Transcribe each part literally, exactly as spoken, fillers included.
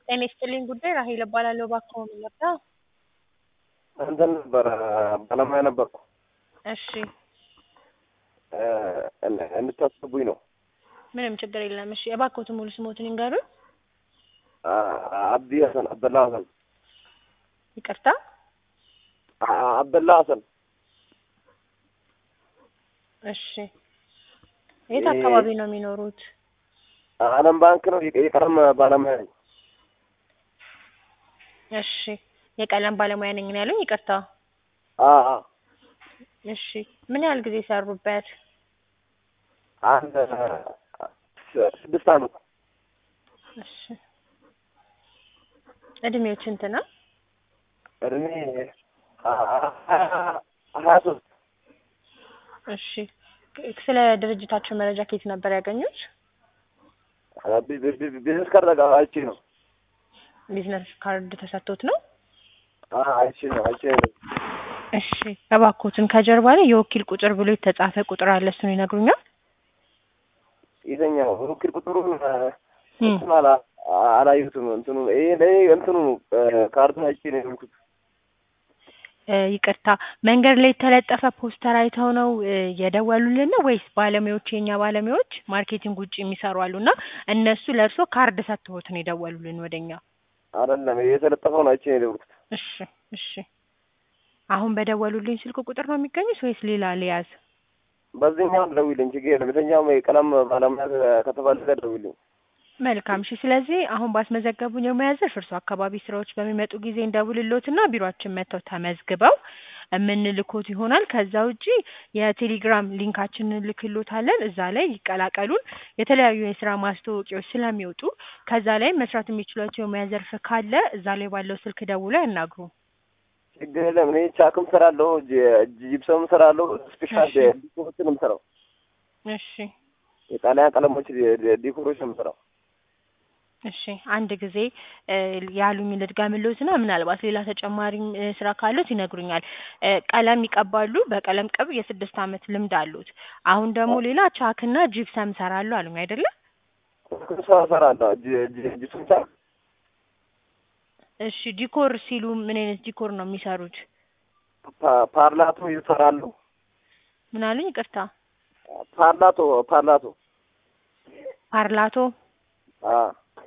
ጤና ይስጥልኝ ጉዳይ ራሔል እባላለሁ። እባክዎ ምን ልርዳ? እንትን ነበር ባለሙያ ነበርኩ። እሺ እንድታስገቡኝ ነው። ምንም ችግር የለም። እሺ እባክዎትን ሙሉ ስሞትን ይንገሩኝ? አብዲ ሀሰን አብደላ ሀሰን። ይቅርታ? አብደላ ሀሰን። እሺ የት አካባቢ ነው የሚኖሩት? አለም ባንክ ነው። የቀለም ባለሙያ ነኝ። እሺ የቀለም ባለሙያ ነኝ ነው ያሉኝ? ይቅርታ። አአ እሺ ምን ያህል ጊዜ ሰሩበት? አንድ ስድስት ዓመት። እሺ እድሜው ስንት ነው? እድሜ ሀያ ሶስት እሺ ስለ ድርጅታቸው መረጃ ከየት ነበር ያገኙት? ቢዝነስ ካርድ አይቼ ነው። ቢዝነስ ካርድ ተሰጥቶት ነው? አዎ አይቼ ነው አይቼ ነው። እሺ እባክዎትን ከጀርባ ላይ የወኪል ቁጥር ብሎ የተጻፈ ቁጥር አለ፣ እሱን ይነግሩኛል? የትኛው ወኪል ቁጥሩን እንትን አላ አላየሁትም። እንትኑ ይሄ እንትኑ ካርቱን አይቼ ነው የሆንኩት። ይቅርታ መንገድ ላይ የተለጠፈ ፖስተር አይተው ነው የደወሉልን ነው ወይስ ባለሙያዎች የኛ ባለሙያዎች ማርኬቲንግ ውጪ የሚሰሩ አሉና እነሱ ለእርሶ ካርድ ሰጥተውት ነው የደወሉልን ወደኛ? አይደለም የተለጠፈውን አይቼ ነው የደወልኩት። እሺ እሺ አሁን በደወሉልኝ ስልክ ቁጥር ነው የሚገኙት ወይስ ሌላ ልያዝ? በዚህኛው ደውልልኝ፣ ችግር የለም። የትኛውም የቀለም ባለሙያ ከተፈለገ ደውልልኝ። መልካም እሺ ስለዚህ አሁን ባስመዘገቡኝ የሙያ ዘርፍ እርሶ አካባቢ ስራዎች በሚመጡ ጊዜ እንደውልሎትና ቢሮአችን መጥተው ተመዝግበው የምንልኮት ይሆናል። ከዛ ውጪ የቴሌግራም ሊንካችንን ልክሎታለን፣ እዛ ላይ ይቀላቀሉን። የተለያዩ የስራ ማስታወቂያዎች ስለሚወጡ ከዛ ላይ መስራት የሚችሏቸው የሙያ ዘርፍ ካለ እዛ ላይ ባለው ስልክ ደውለው ያናግሩ። ችግር የለም። እኔ ቻክም እሰራለሁ፣ ጂፕሰም እሰራለሁ፣ ስፔሻል ዲኮሮችን ነው የምሰራው። እሺ የጣሊያን ቀለሞች ዲኮሮችን ነው የምሰራው። እሺ አንድ ጊዜ ያሉኝ ልድገምልዎትና ምናልባት ሌላ ተጨማሪ ስራ ካሉት ይነግሩኛል። ቀለም ይቀባሉ፣ በቀለም ቅብ የስድስት አመት ልምድ አሉት። አሁን ደግሞ ሌላ ቻክና ጂፕሰም እሰራለሁ አሉኝ አይደለ? ስራ እሰራለሁ፣ ጂፕሰም ቻክ። እሺ ዲኮር ሲሉ ምን አይነት ዲኮር ነው የሚሰሩት? ፓርላቶ ይሰራሉ። ምን አሉኝ? ይቅርታ። ፓርላቶ ፓርላቶ ፓርላቶ። አ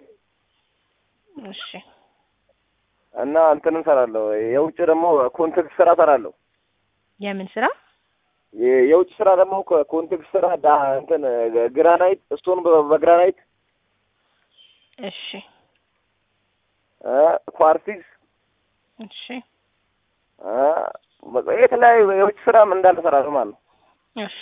እሺ እና እንትን እሰራለሁ። የውጭ ደግሞ ኮንትራክት ስራ እሰራለሁ። የምን ስራ? የውጭ ስራ ደግሞ ኮንትራክት ስራ ዳ እንትን ግራናይት ስቶን በግራናይት። እሺ አ ኳርቲዝ። እሺ አ የተለያዩ የውጭ ስራም እንዳለ እሰራለሁ ማለት ነው። እሺ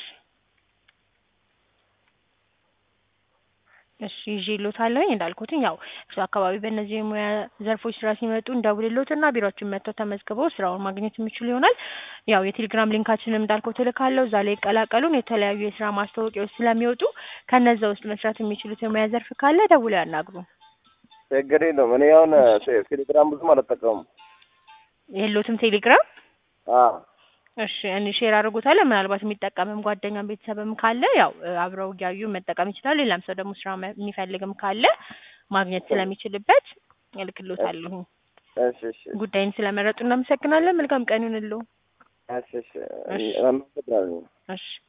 እሺ ይዤልዎታለሁኝ። እንዳልኩትኝ ያው እሱ አካባቢ በእነዚህ የሙያ ዘርፎች ስራ ሲመጡ እንደውልልዎትና ቢሮአችን መጥተው ተመዝግበው ስራውን ማግኘት የሚችሉ ይሆናል። ያው የቴሌግራም ሊንካችንም እንዳልኩት እልካለሁ፣ እዛ ላይ ይቀላቀሉን። የተለያዩ የስራ ማስታወቂያዎች ስለሚወጡ ከነዛ ውስጥ መስራት የሚችሉት የሙያ ዘርፍ ካለ ደውለው ያናግሩን። ችግር የለውም። እኔ አሁን ቴሌግራም ብዙም አልጠቀምም። የለዎትም ቴሌግራም? አዎ እሺ እኔ ሼር አድርጎታለሁ። ምናልባት የሚጠቀምም ጓደኛም ቤተሰብም ካለ ያው አብረው እያዩ መጠቀም ይችላል። ሌላም ሰው ደግሞ ስራ የሚፈልግም ካለ ማግኘት ስለሚችልበት እልክልዎታለሁ። እሺ እሺ ጉዳይን ስለመረጡ እናመሰግናለን። መልካም ቀን ይሁንልዎ። እሺ እሺ እሺ። እሺ